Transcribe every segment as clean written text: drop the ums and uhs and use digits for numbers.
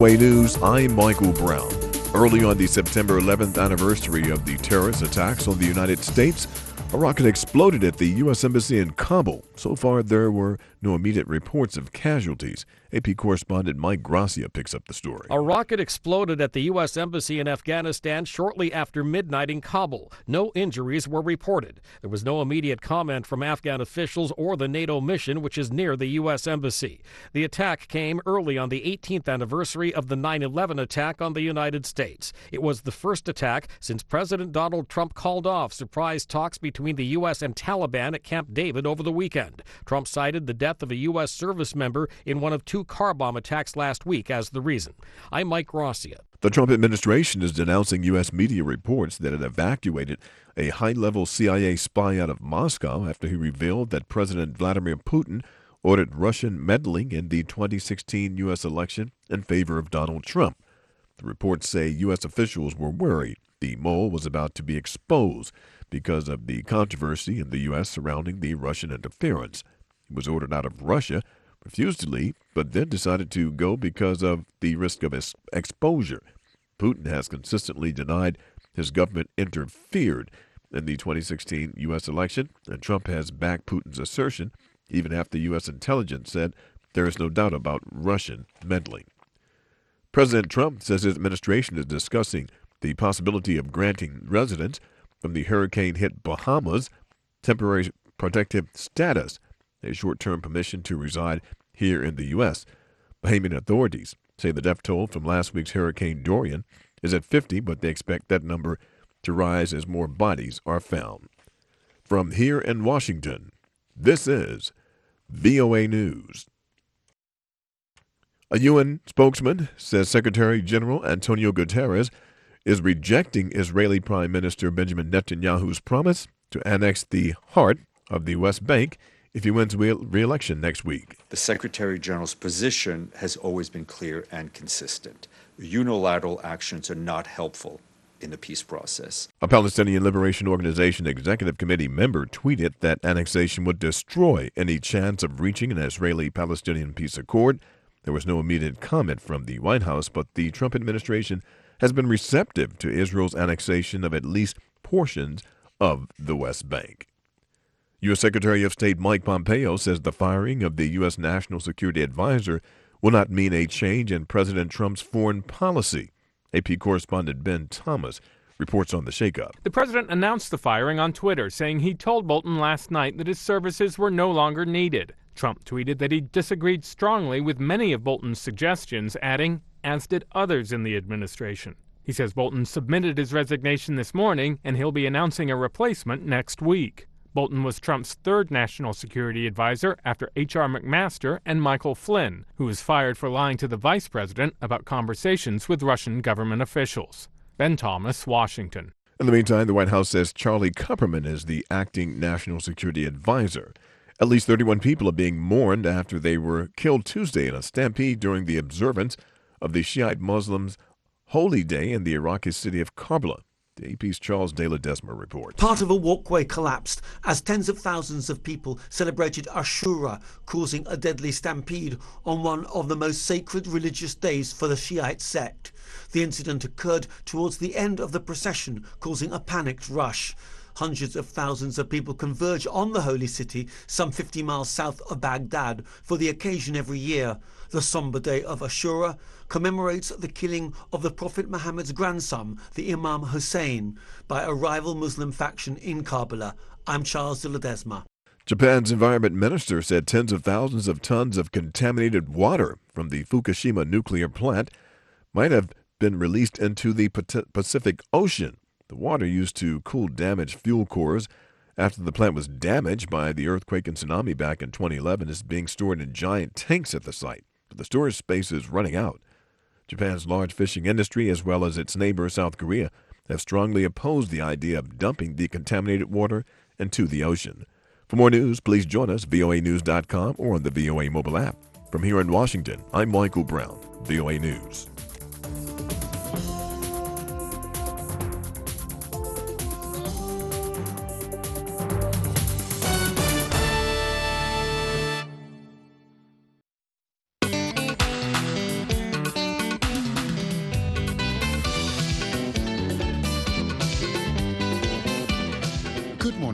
VOA News, I'm Michael Brown. Early on the September 11th anniversary of the terrorist attacks on the United States, a rocket exploded at the U.S. Embassy in Kabul. So far, there were no immediate reports of casualties. AP correspondent Mike Gracia picks up the story. A rocket exploded at the U.S. Embassy in Afghanistan shortly after midnight in Kabul. No injuries were reported. There was no immediate comment from Afghan officials or the NATO mission, which is near the U.S. Embassy. The attack came early on the 18th anniversary of the 9/11 attack on the United States. It was the first attack since President Donald Trump called off surprise talks between the U.S. and Taliban at Camp David over the weekend. Trump cited the death of a U.S. service member in one of two car bomb attacks last week as the reason. I'm Mike Gracia. The Trump administration is denouncing U.S. media reports that it evacuated a high-level CIA spy out of Moscow after he revealed that President Vladimir Putin ordered Russian meddling in the 2016 U.S. election in favor of Donald Trump. The reports say U.S. officials were worried the mole was about to be exposed because of the controversy in the U.S. surrounding the Russian interference. He was ordered out of Russia, refused to leave, but then decided to go because of the risk of exposure. Putin has consistently denied his government interfered in the 2016 U.S. election, and Trump has backed Putin's assertion, even after U.S. intelligence said there is no doubt about Russian meddling. President Trump says his administration is discussing the possibility of granting residents from the hurricane-hit Bahamas temporary protective status, a short-term permission to reside here in the U.S. Bahamian authorities say the death toll from last week's Hurricane Dorian is at 50, but they expect that number to rise as more bodies are found. From here in Washington, this is VOA News. A UN spokesman says Secretary General Antonio Guterres is rejecting Israeli Prime Minister Benjamin Netanyahu's promise to annex the heart of the West Bank if he wins re-election next week. The Secretary General's position has always been clear and consistent. Unilateral actions are not helpful in the peace process. A Palestinian Liberation Organization Executive Committee member tweeted that annexation would destroy any chance of reaching an Israeli-Palestinian peace accord. There was no immediate comment from the White House, but the Trump administration has been receptive to Israel's annexation of at least portions of the West Bank. U.S. Secretary of State Mike Pompeo says the firing of the U.S. National Security Advisor will not mean a change in President Trump's foreign policy. AP correspondent Ben Thomas reports on the shakeup. The president announced the firing on Twitter, saying he told Bolton last night that his services were no longer needed. Trump tweeted that he disagreed strongly with many of Bolton's suggestions, adding, as did others in the administration. He says Bolton submitted his resignation this morning, and he'll be announcing a replacement next week. Bolton was Trump's third national security advisor after H.R. McMaster and Michael Flynn, who was fired for lying to the vice president about conversations with Russian government officials. Ben Thomas, Washington. In the meantime, the White House says Charlie Kupperman is the acting national security advisor. At least 31 people are being mourned after they were killed Tuesday in a stampede during the observance of the Shiite Muslims' holy day in the Iraqi city of Karbala. The AP's Charles De Ledesma reports. Part of a walkway collapsed as tens of thousands of people celebrated Ashura, causing a deadly stampede on one of the most sacred religious days for the Shiite sect. The incident occurred towards the end of the procession, causing a panicked rush. Hundreds of thousands of people converge on the holy city, some 50 miles south of Baghdad, for the occasion every year. The somber day of Ashura commemorates the killing of the Prophet Muhammad's grandson, the Imam Hussein, by a rival Muslim faction in Karbala. I'm Charles De Ledesma. Japan's environment minister said tens of thousands of tons of contaminated water from the Fukushima nuclear plant might have been released into the Pacific Ocean. The water used to cool damaged fuel cores after the plant was damaged by the earthquake and tsunami back in 2011 is being stored in giant tanks at the site, but the storage space is running out. Japan's large fishing industry, as well as its neighbor South Korea, have strongly opposed the idea of dumping the contaminated water into the ocean. For more news, please join us, voanews.com or on the VOA mobile app. From here in Washington, I'm Michael Brown, VOA News.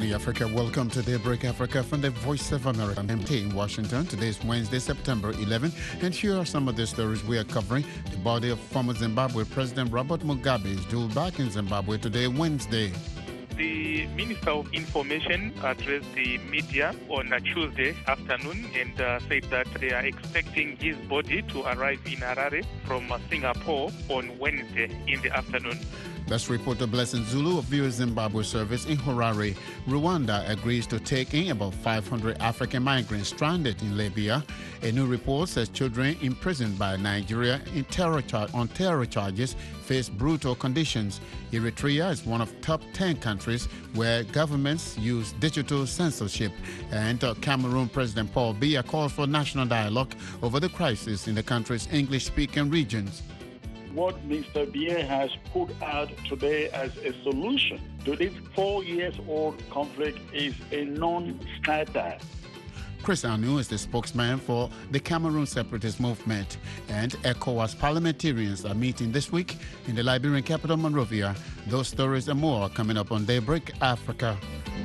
Good Africa. Welcome to Daybreak Africa from the Voice of America. I'm in Washington. Today is Wednesday, September 11, and here are some of the stories we are covering. The body of former Zimbabwe President Robert Mugabe is due back in Zimbabwe today, Wednesday. The Minister of Information addressed the media on a Tuesday afternoon and said that they are expecting his body to arrive in Harare from Singapore on Wednesday in the afternoon. That's reporter Blessing Zulu of VOA Zimbabwe service in Harare. Rwanda agrees to take in about 500 African migrants stranded in Libya. A new report says children imprisoned by Nigeria on terror charges face brutal conditions. Eritrea is one of top 10 countries where governments use digital censorship. And Cameroon President Paul Biya calls for national dialogue over the crisis in the country's English-speaking regions. What Mr. Biya has put out today as a solution to this 4-year-old conflict is a non-starter. Chris Anu is the spokesman for the Cameroon separatist movement, and ECOWAS parliamentarians are meeting this week in the Liberian capital, Monrovia. Those stories and more are coming up on Daybreak Africa.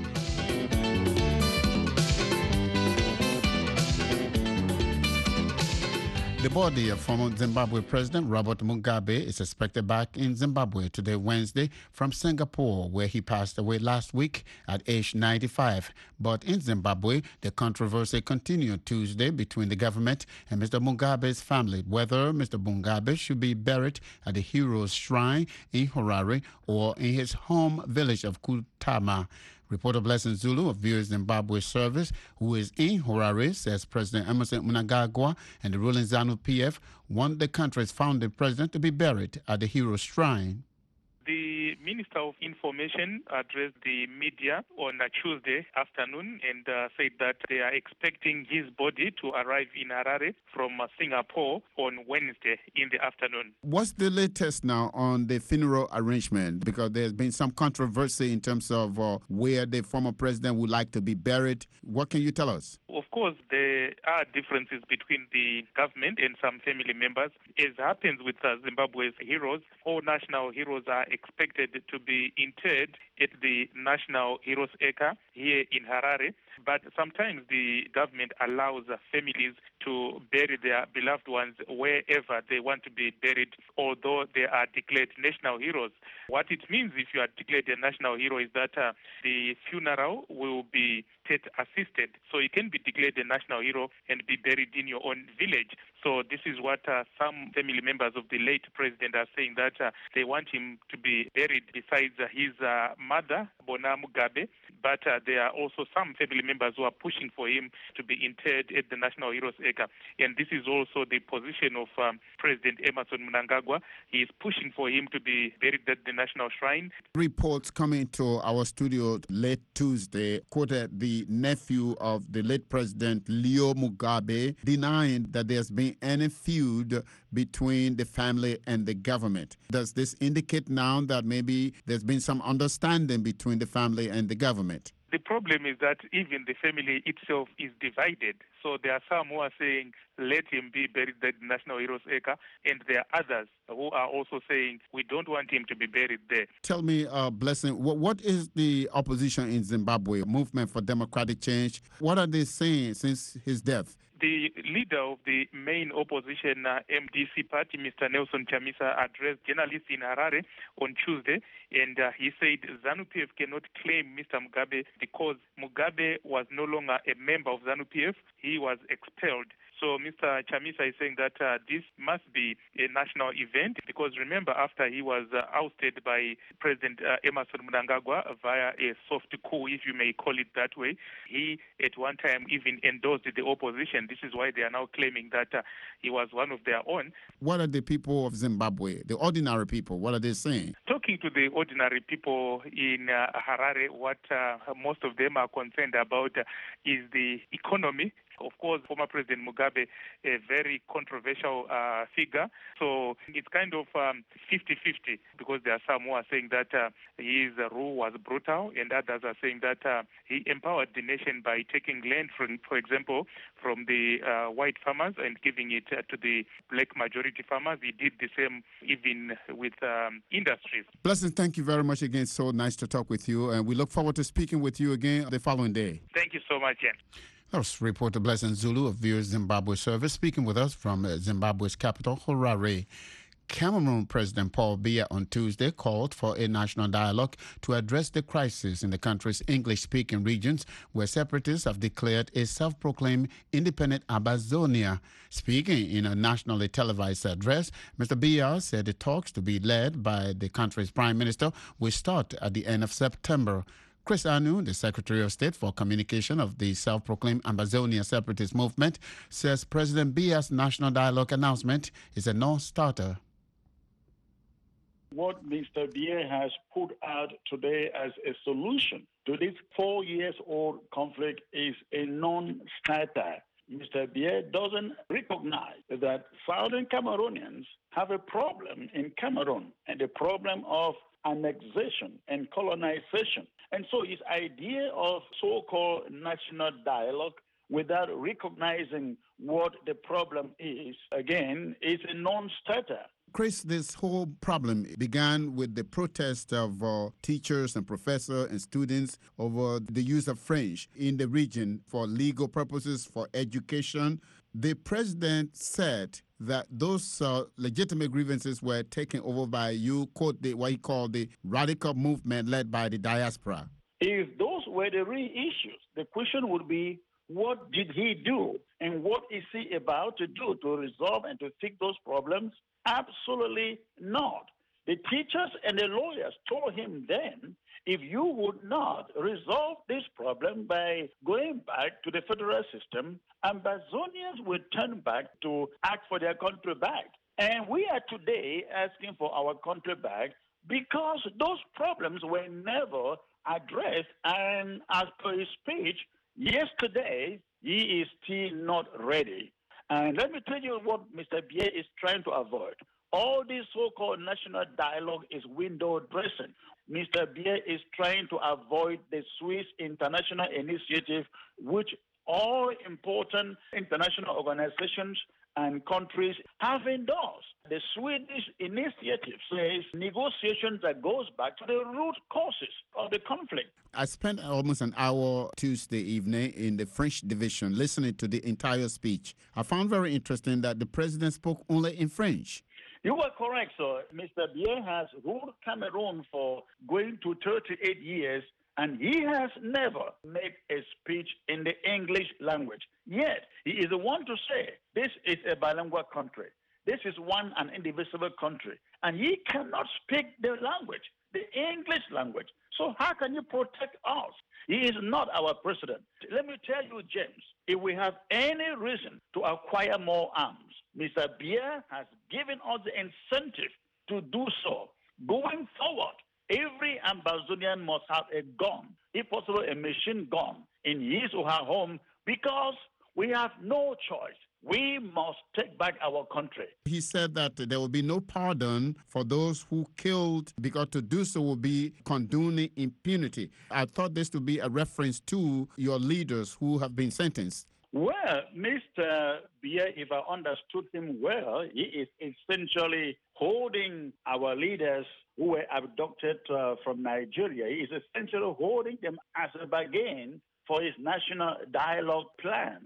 The body of former Zimbabwe President Robert Mugabe is expected back in Zimbabwe today, Wednesday, from Singapore, where he passed away last week at age 95. But in Zimbabwe, the controversy continued Tuesday between the government and Mr. Mugabe's family, whether Mr. Mugabe should be buried at the Heroes Shrine in Harare or in his home village of Kutama. Reporter Blessing Zulu of VOA Zimbabwe service, who is in Harare, says President Emmerson Mnangagwa and the ruling ZANU-PF want the country's founding president to be buried at the Heroes Shrine. The Minister of Information addressed the media on a Tuesday afternoon and said that they are expecting his body to arrive in Harare from Singapore on Wednesday in the afternoon. What's the latest now on the funeral arrangement? Because there's been some controversy in terms of where the former president would like to be buried. What can you tell us? Of course, there are differences between the government and some family members. As happens with Zimbabwe's heroes, all national heroes are expected to be interred at the National Heroes Acre here in Harare. But sometimes the government allows families to bury their beloved ones wherever they want to be buried, although they are declared national heroes. What it means if you are declared a national hero is that the funeral will be state-assisted. So you can be declared a national hero and be buried in your own village. So this is what some family members of the late president are saying, that they want him to be buried besides his mother, Bona Mugabe. But there are also some family members who are pushing for him to be interred at the National Heroes Acre. And this is also the position of President Emmerson Mnangagwa. He is pushing for him to be buried at the National Shrine. Reports coming to our studio late Tuesday quoted the nephew of the late President Leo Mugabe denying that there's been any feud between the family and the government. Does this indicate now that maybe there's been some understanding between the family and the government? The problem is that even the family itself is divided. So there are some who are saying, let him be buried at the National Heroes Acre, and there are others who are also saying, we don't want him to be buried there. Tell me, Blessing, what is the opposition in Zimbabwe, Movement for Democratic Change? What are they saying since his death? The leader of the main opposition MDC party, Mr. Nelson Chamisa, addressed journalists in Harare on Tuesday, and he said ZANU-PF cannot claim Mr. Mugabe because Mugabe was no longer a member of ZANU-PF. He was expelled. So Mr. Chamisa is saying that this must be a national event because remember, after he was ousted by President Emmerson Mnangagwa via a soft coup, if you may call it that way, he at one time even endorsed the opposition. This is why they are now claiming that he was one of their own. What are the people of Zimbabwe, the ordinary people, what are they saying? Talking to the ordinary people in Harare, what most of them are concerned about is the economy Of course, former President Mugabe, a very controversial figure. So it's kind of 50-50 because there are some who are saying that his rule was brutal and others are saying that he empowered the nation by taking land, for example, from the white farmers and giving it to the black majority farmers. He did the same even with industries. Blessing, thank you very much again. So nice to talk with you. And we look forward to speaking with you again the following day. Thank you so much, Jen. That was reporter Blessing Zulu of VOA Zimbabwe Service speaking with us from Zimbabwe's capital, Harare. Cameroon President Paul Biya on Tuesday called for a national dialogue to address the crisis in the country's English-speaking regions where separatists have declared a self-proclaimed independent Ambazonia. Speaking in a nationally televised address, Mr. Biya said the talks to be led by the country's prime minister will start at the end of September. Chris Anu, the Secretary of State for Communication of the self-proclaimed Ambazonia separatist movement, says President Biya's national dialogue announcement is a non-starter. What Mr. Biya has put out today as a solution to this 4-year-old conflict is a non-starter. Mr. Biya doesn't recognize that Southern Cameroonians have a problem in Cameroon, and the problem of annexation and colonization. And so his idea of so-called national dialogue without recognizing what the problem is, again, is a non-starter. Chris, this whole problem began with the protest of teachers and professors and students over the use of French in the region for legal purposes, for education. The president said that those legitimate grievances were taken over by, you quote, what he called the radical movement led by the diaspora. If those were the real issues, the question would be, what did he do? And what is he about to do to resolve and to fix those problems? Absolutely not. The teachers and the lawyers told him then, if you would not resolve this problem by going back to the federal system, Ambazonians will turn back to ask for their country back. And we are today asking for our country back because those problems were never addressed. And as per his speech yesterday, he is still not ready. And let me tell you what Mr. Biya is trying to avoid. All this so-called national dialogue is window dressing. Mr. Biya is trying to avoid the Swiss International Initiative, which all important international organizations and countries have endorsed. The Swedish initiative says negotiations that goes back to the root causes of the conflict. I spent almost an hour Tuesday evening in the French division listening to the entire speech. I found very interesting that the president spoke only in French. You are correct, sir. Mr. Biya has ruled Cameroon for going to 38 years, and he has never made a speech in the English language. Yet, he is the one to say this is a bilingual country. This is one and indivisible country. And he cannot speak the language, the English language. So how can you protect us? He is not our president. Let me tell you, James, if we have any reason to acquire more arms, Mr. Biya has given us the incentive to do so. Going forward, every Ambazonian must have a gun, if possible a machine gun, in his or her home because we have no choice. We must take back our country. He said that there will be no pardon for those who killed, because to do so will be condoning impunity. I thought this to be a reference to your leaders who have been sentenced. Well, Mr. Biya, if I understood him well, he is essentially holding our leaders who were abducted from Nigeria. He is essentially holding them as a bargain for his national dialogue plan.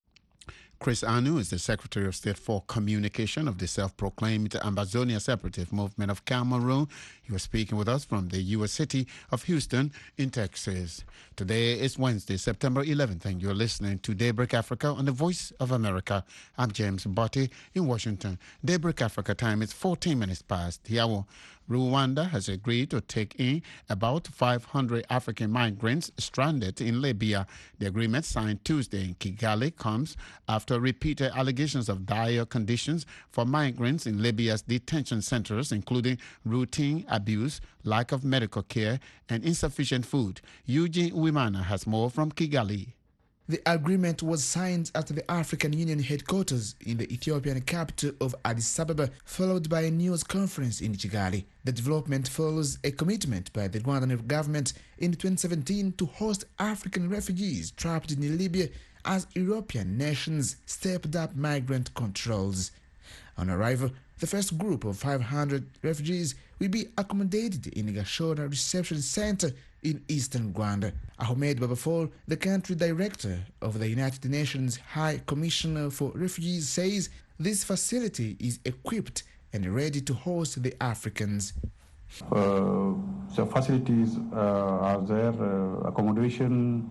Chris Anu is the Secretary of State for Communication of the self-proclaimed Ambazonia Separatist Movement of Cameroon. He was speaking with us from the U.S. city of Houston in Texas. Today is Wednesday, September 11th, and you're listening to Daybreak Africa on the Voice of America. I'm James Botti in Washington. Daybreak Africa time is 14 minutes past the hour. Rwanda has agreed to take in about 500 African migrants stranded in Libya. The agreement signed Tuesday in Kigali comes after repeated allegations of dire conditions for migrants in Libya's detention centers, including routine abuse, lack of medical care, and insufficient food. Eugene Uwimana has more from Kigali. The agreement was signed at the African Union headquarters in the Ethiopian capital of Addis Ababa, followed by a news conference in Kigali. The development follows a commitment by the Rwandan government in 2017 to host African refugees trapped in Libya as European nations stepped up migrant controls. On arrival, the first group of 500 refugees will be accommodated in Gashora Reception Center in eastern Rwanda. Ahmed Babafol, the country director of the United Nations High Commissioner for Refugees, says this facility is equipped and ready to host the Africans. The facilities are there, accommodation,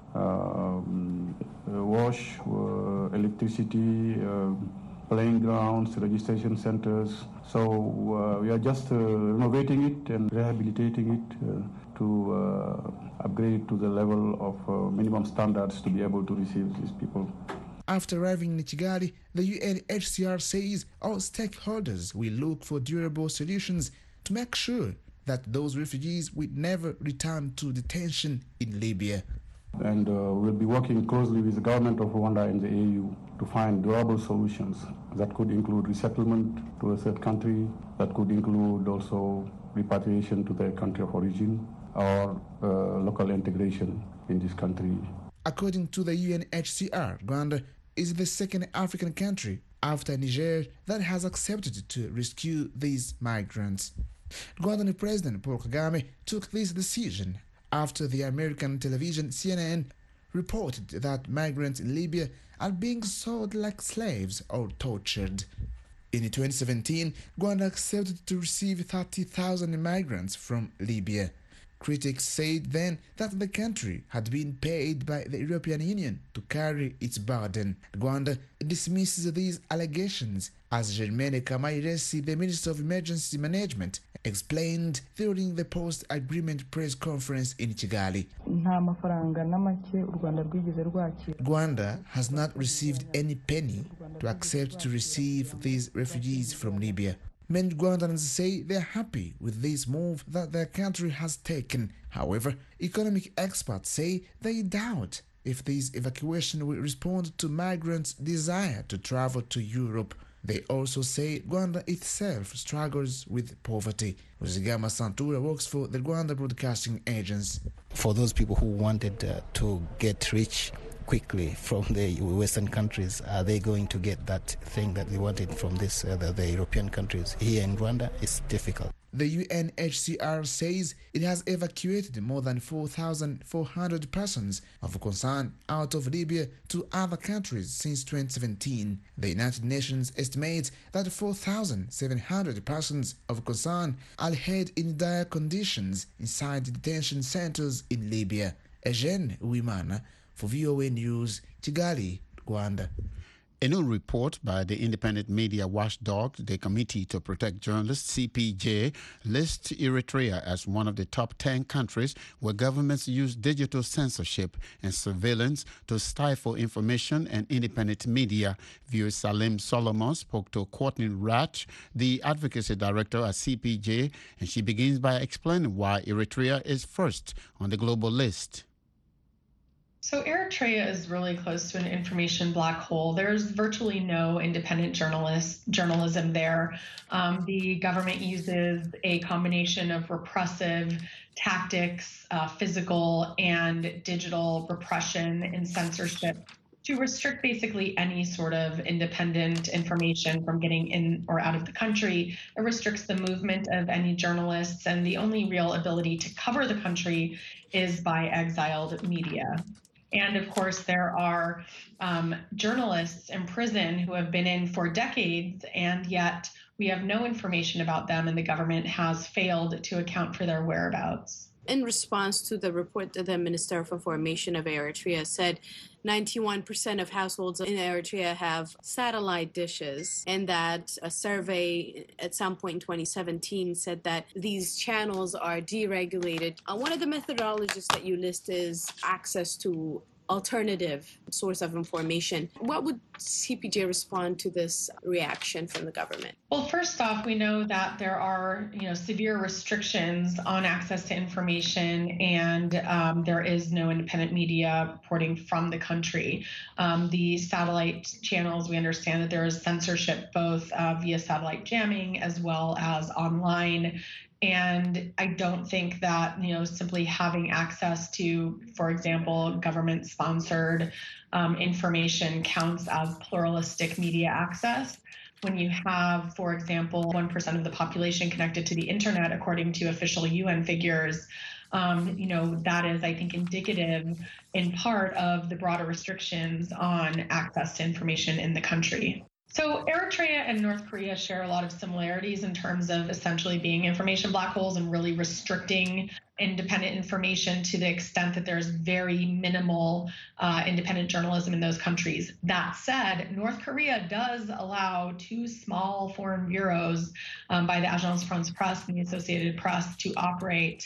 wash, electricity, playing grounds, registration centers. So we are just renovating it and rehabilitating it to upgrade it to the level of minimum standards to be able to receive these people. After arriving in Kigali, the UNHCR says all stakeholders will look for durable solutions to make sure that those refugees will never return to detention in Libya. And we'll be working closely with the government of Rwanda and the AU to find durable solutions that could include resettlement to a third country, that could include also repatriation to their country of origin, or local integration in this country. According to the UNHCR, Rwanda is the second African country after Niger that has accepted to rescue these migrants. Rwandan President Paul Kagame took this decision after the American television CNN reported that migrants in Libya are being sold like slaves or tortured. In 2017, Rwanda accepted to receive 30,000 migrants from Libya. Critics said then that the country had been paid by the European Union to carry its burden. Rwanda dismisses these allegations, as Germaine Kamayiresi, the Minister of Emergency Management, explained during the post-agreement press conference in Kigali. Rwanda has not received any penny to accept to receive these refugees from Libya. Many Rwandans say they're happy with this move that their country has taken. However, economic experts say they doubt if this evacuation will respond to migrants' desire to travel to Europe. They also say Rwanda itself struggles with poverty. Ruzigama Santura works for the Rwanda Broadcasting Agency. For those people who wanted to get rich quickly from the Western countries, are they going to get that thing that they wanted from the European countries? Here in Rwanda, it's difficult. The UNHCR says it has evacuated more than 4,400 persons of concern out of Libya to other countries since 2017. The United Nations estimates that 4,700 persons of concern are held in dire conditions inside detention centers in Libya. Eugene Uwimana for VOA News, Kigali, Rwanda. A new report by the independent media watchdog, the Committee to Protect Journalists, CPJ, lists Eritrea as one of the top 10 countries where governments use digital censorship and surveillance to stifle information and independent media. Viewer Salim Solomon spoke to Courtney Ratch, the advocacy director at CPJ, and she begins by explaining why Eritrea is first on the global list. So Eritrea is really close to an information black hole. There's virtually no independent journalism there. The government uses a combination of repressive tactics, physical and digital repression and censorship to restrict basically any sort of independent information from getting in or out of the country. It restricts the movement of any journalists, and the only real ability to cover the country is by exiled media. And of course, there are journalists in prison who have been in for decades, and yet we have no information about them, and the government has failed to account for their whereabouts. In response to the report that the Minister for Information of Eritrea said 91% of households in Eritrea have satellite dishes, and that a survey at some point in 2017 said that these channels are deregulated. One of the methodologies that you list is access to alternative source of information. What would CPJ respond to this reaction from the government? Well, first off, we know that there are, severe restrictions on access to information, and there is no independent media reporting from the country. The satellite channels, we understand that there is censorship both via satellite jamming as well as online. And I don't think that, simply having access to, for example, government-sponsored information counts as pluralistic media access. When you have, for example, 1% of the population connected to the internet, according to official UN figures, that is, I think, indicative in part of the broader restrictions on access to information in the country. So Eritrea and North Korea share a lot of similarities in terms of essentially being information black holes and really restricting independent information to the extent that there's very minimal independent journalism in those countries. That said, North Korea does allow 2 small foreign bureaus by the Agence France-Presse and the Associated Press to operate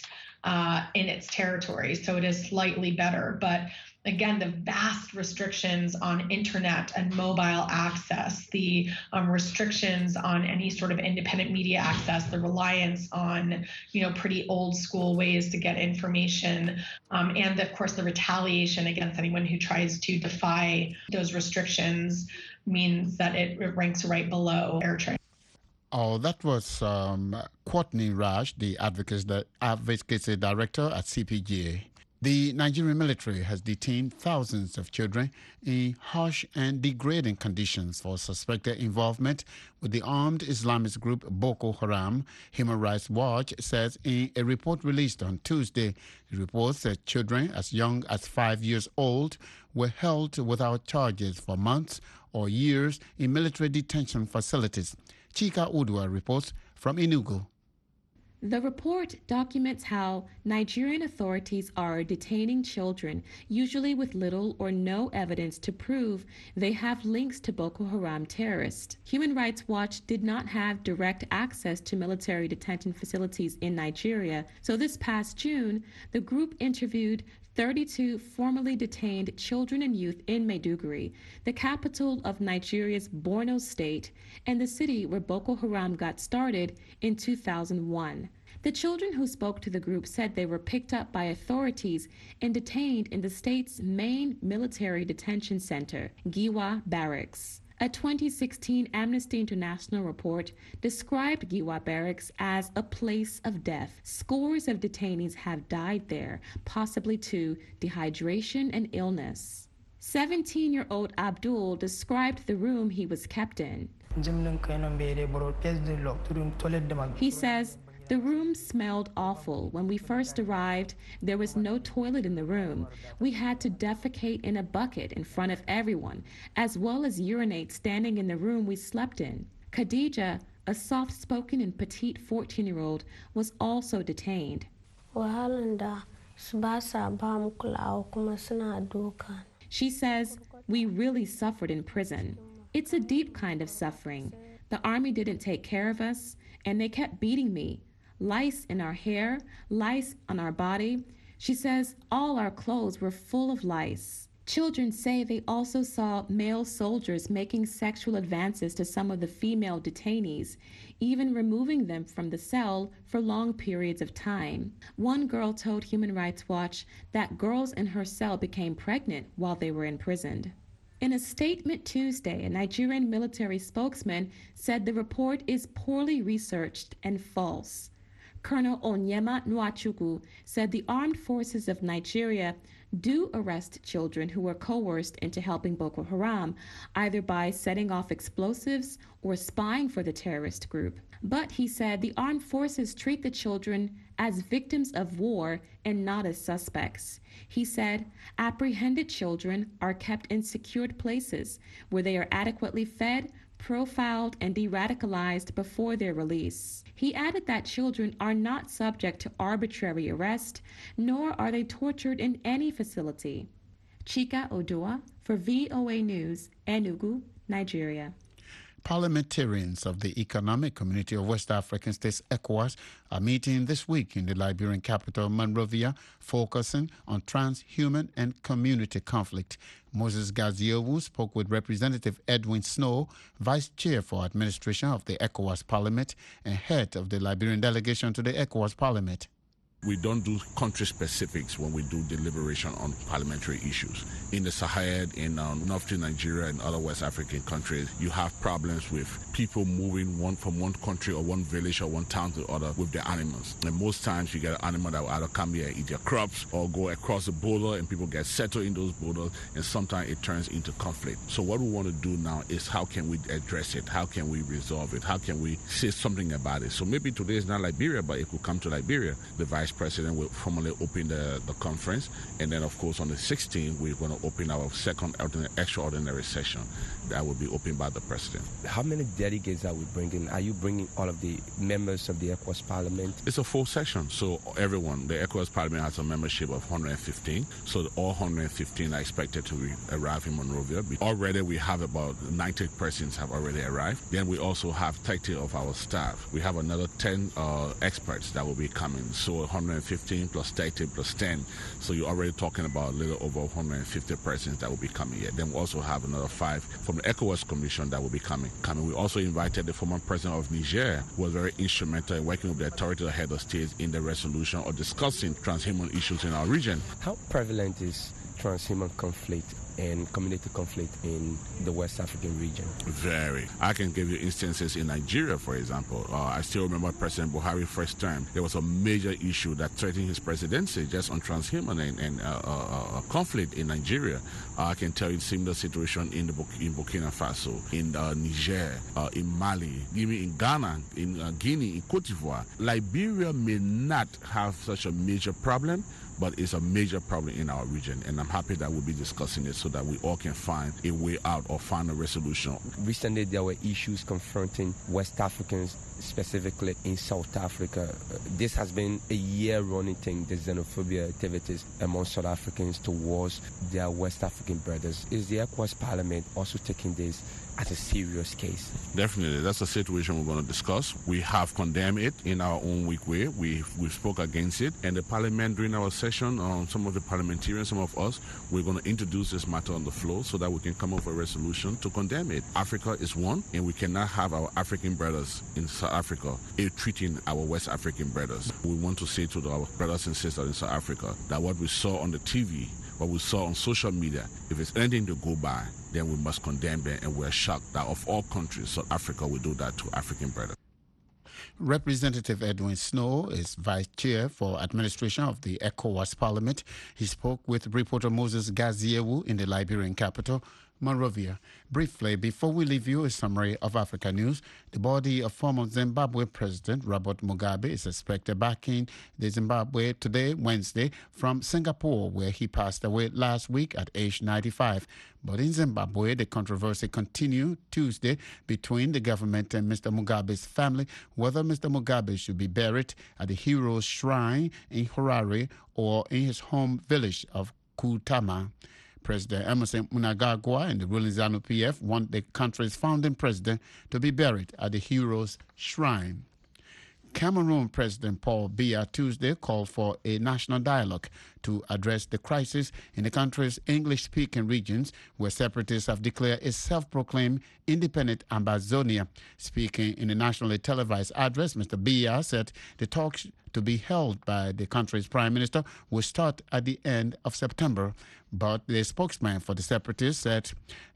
in its territory. So it is slightly better. But again, the vast restrictions on internet and mobile access, the restrictions on any sort of independent media access, the reliance on, pretty old school ways to get information, and of course the retaliation against anyone who tries to defy those restrictions means that it ranks right below Eritrea. Oh, that was Courtney Raj, the advocacy director at CPJ. The Nigerian military has detained thousands of children in harsh and degrading conditions for suspected involvement with the armed Islamist group Boko Haram. Human Rights Watch says in a report released on Tuesday, it reports that children as young as 5 years old were held without charges for months or years in military detention facilities. Chika Udua reports from Enugu. The report documents how Nigerian authorities are detaining children, usually with little or no evidence to prove they have links to Boko Haram terrorists. Human Rights Watch did not have direct access to military detention facilities in Nigeria, so this past June, the group interviewed 32 formerly detained children and youth in Maiduguri, the capital of Nigeria's Borno state and the city where Boko Haram got started in 2001. The children who spoke to the group said they were picked up by authorities and detained in the state's main military detention center, Giwa Barracks. A 2016 Amnesty International report described Giwa Barracks as a place of death. Scores of detainees have died there, possibly to dehydration and illness. 17-year-old Abdul described the room he was kept in. He says, "The room smelled awful. When we first arrived, there was no toilet in the room. We had to defecate in a bucket in front of everyone, as well as urinate standing in the room we slept in." Khadija, a soft-spoken and petite 14-year-old, was also detained. She says, "We really suffered in prison. It's a deep kind of suffering. The army didn't take care of us, and they kept beating me. Lice in our hair, lice on our body." She says all our clothes were full of lice. Children say they also saw male soldiers making sexual advances to some of the female detainees, even removing them from the cell for long periods of time. One girl told Human Rights Watch that girls in her cell became pregnant while they were imprisoned. In a statement Tuesday, a Nigerian military spokesman said the report is poorly researched and false. Colonel Onyema Nwachukwu said the armed forces of Nigeria do arrest children who were coerced into helping Boko Haram, either by setting off explosives or spying for the terrorist group. But he said the armed forces treat the children as victims of war and not as suspects. He said apprehended children are kept in secured places where they are adequately fed, profiled, and de-radicalized before their release. He added that children are not subject to arbitrary arrest, nor are they tortured in any facility. Chika Odua for VOA News, Enugu, Nigeria. Parliamentarians of the Economic Community of West African States, ECOWAS, are meeting this week in the Liberian capital, Monrovia, focusing on transhuman and community conflict. Moses Gaziowu spoke with Representative Edwin Snow, Vice Chair for Administration of the ECOWAS Parliament and head of the Liberian delegation to the ECOWAS Parliament. We don't do country specifics when we do deliberation on parliamentary issues. In the Sahel, in northern Nigeria and other West African countries, you have problems with people moving from one country or one village or one town to the other with their animals. And most times you get an animal that will either come here and eat your crops or go across the border, and people get settled in those borders, and sometimes it turns into conflict. So what we want to do now is how can we address it? How can we resolve it? How can we say something about it? So maybe today is not Liberia, but it could come to Liberia. The Vice President will formally open the conference, and then of course on the 16th we're going to open our second extraordinary session that will be opened by the President. How many delegates are we bringing? Are you bringing all of the members of the ECOWAS Parliament? It's a full session, so everyone, the ECOWAS Parliament has a membership of 115, so all 115 are expected to arrive in Monrovia. Already we have about 90 persons have already arrived. Then we also have 30 of our staff. We have another 10 experts that will be coming, so 115 plus 30 plus 10, so you're already talking about a little over 150 persons that will be coming here. Then we also have another 5 from the ECOWAS Commission that will be coming. We also invited the former president of Niger, who was very instrumental in working with the authorities head of states in the resolution or discussing transhuman issues in our region. How prevalent is transhuman conflict and community conflict in the West African region? Very. I can give you instances in Nigeria, for example. I still remember President Buhari's first term. There was a major issue that threatened his presidency just on transhuman and conflict in Nigeria. I can tell you similar situation in Burkina Faso, in Niger, in Mali, even in Ghana, in Guinea, in Cote d'Ivoire. Liberia may not have such a major problem, but it's a major problem in our region, and I'm happy that we'll be discussing it so that we all can find a way out or find a resolution. Recently, there were issues confronting West Africans, specifically in South Africa. This has been a year-running thing, the xenophobia activities among South Africans towards their West African brothers. Is the ECOWAS Parliament also taking this as a serious case? Definitely. That's a situation we're going to discuss. We have condemned it in our own weak way. We spoke against it. And the Parliament, during our session, some of the parliamentarians, some of us, we're going to introduce this matter on the floor so that we can come up with a resolution to condemn it. Africa is one, and we cannot have our African brothers in South Africa treating our West African brothers. We want to say to our brothers and sisters in South Africa that what we saw on the TV, what we saw on social media, if it's anything to go by, then we must condemn them, and we're shocked that of all countries, South Africa will do that to African brothers. Representative Edwin Snow is Vice Chair for Administration of the ECOWAS Parliament. He spoke with reporter Moses Gaziewu in the Liberian capital, Monrovia. Briefly, before we leave you, a summary of Africa news. The body of former Zimbabwe President Robert Mugabe is expected back in the Zimbabwe today, Wednesday, from Singapore, where he passed away last week at age 95. But in Zimbabwe, the controversy continued Tuesday between the government and Mr. Mugabe's family, whether Mr. Mugabe should be buried at the Heroes Shrine in Harare or in his home village of Kutama. President Emerson Mnangagwa and the ruling ZANU-PF want the country's founding president to be buried at the Heroes Shrine. Cameroon President Paul Biya Tuesday called for a national dialogue to address the crisis in the country's English-speaking regions, where separatists have declared a self-proclaimed independent Ambazonia. Speaking in a nationally televised address, Mr. Biya said the talks to be held by the country's prime minister will start at the end of September. But the spokesman for the separatists said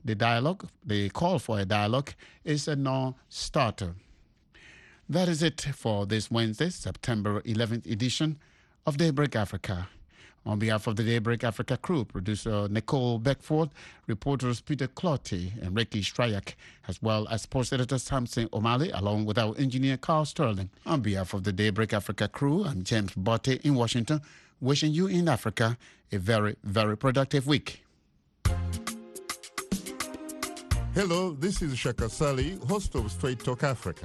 the call for a dialogue is a non-starter. That is it for this Wednesday, September 11th edition of Daybreak Africa. On behalf of the Daybreak Africa crew, producer Nicole Beckford, reporters Peter Clotty and Ricky Strayak, as well as sports editor Samson O'Malley, along with our engineer Carl Sterling. On behalf of the Daybreak Africa crew, I'm James Botte in Washington, wishing you in Africa a very, very productive week. Hello, this is Shaka Sali, host of Straight Talk Africa.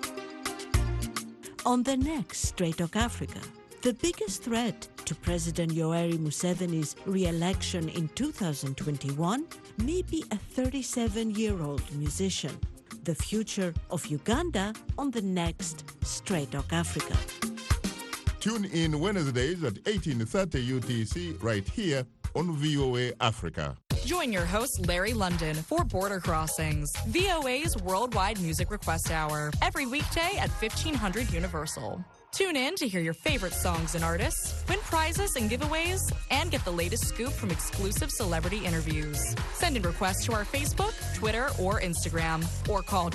On the next Straight Talk Africa, the biggest threat to President Yoweri Museveni's re-election in 2021 may be a 37-year-old musician. the future of Uganda on the next Straight Talk Africa. Tune in Wednesdays at 18:30 UTC right here on VOA Africa. Join your host, Larry London, for Border Crossings, VOA's worldwide music request hour, every weekday at 1500 Universal. Tune in to hear your favorite songs and artists, win prizes and giveaways, and get the latest scoop from exclusive celebrity interviews. Send in requests to our Facebook, Twitter, or Instagram, or call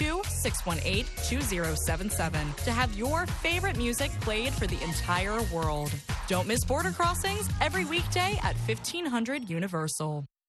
202-618-2077 to have your favorite music played for the entire world. Don't miss Border Crossings every weekday at 1500 Universal.